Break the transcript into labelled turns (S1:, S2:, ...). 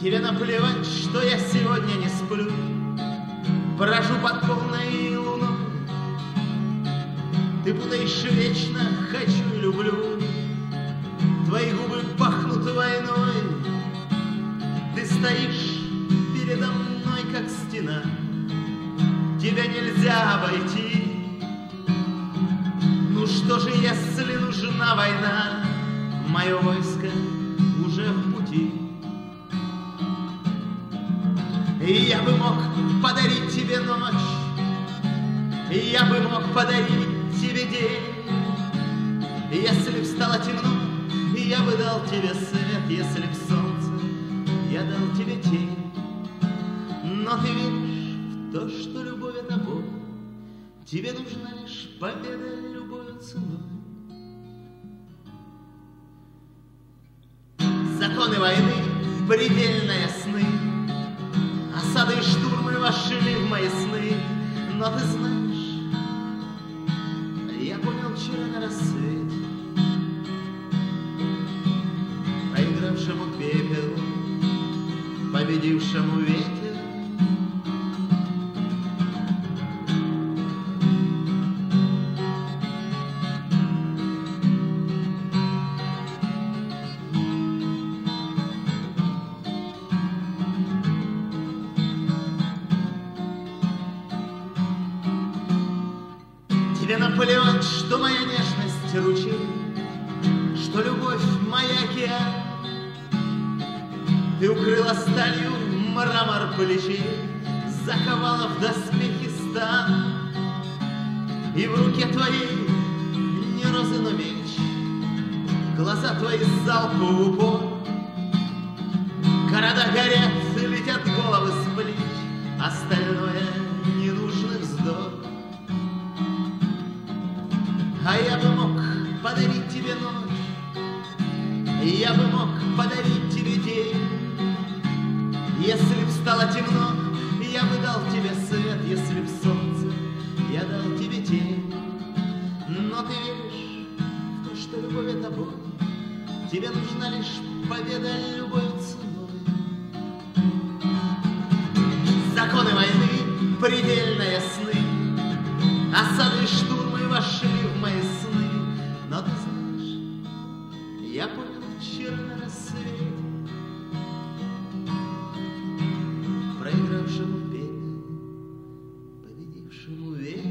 S1: Тебе наплевать, что я сегодня не сплю, брожу под полной луной. Ты путаешь вечно «хочу» и «люблю», твои губы пахнут войной. Ты стоишь передо мной, как стена, тебя нельзя обойти. Ну что же, если нужна война, мое войско уже в пути. И я бы мог подарить тебе ночь, и я бы мог подарить тебе день. Если б стало темно, я бы дал тебе свет, если б солнце, я дал тебе тень. Но ты веришь в то, что любовь — это боль, тебе нужна лишь победа любой ценой. Законы войны предельно ясны, осады и штурмы вошли в мои сны. Но ты знаешь, я понял вчера на рассвете, проигравшему пепел, победившему ветер. Тебе наплевать, что моя нежность ручей, что любовь моя океан. Ты укрыла сталью мрамор плечей, заковала в доспехи стан. И в руке твоей не розы, но меч, глаза твои залпу в упор. Города горят, летят головы с плеч, остальное ненужный вздох. А я бы мог подарить тебе ночь, и я бы мог подарить тебе день. Если б стало темно, я бы дал тебе свет, если б солнце, я дал тебе тень. Но ты веришь в то, что любовь — это боль, тебе нужна лишь победа любой ценой. Законы войны предельно ясны, осады и штурмы вошли в мои сны. Но ты знаешь, я понял вчера на рассвете, проигравшему пепел, победившему ветер.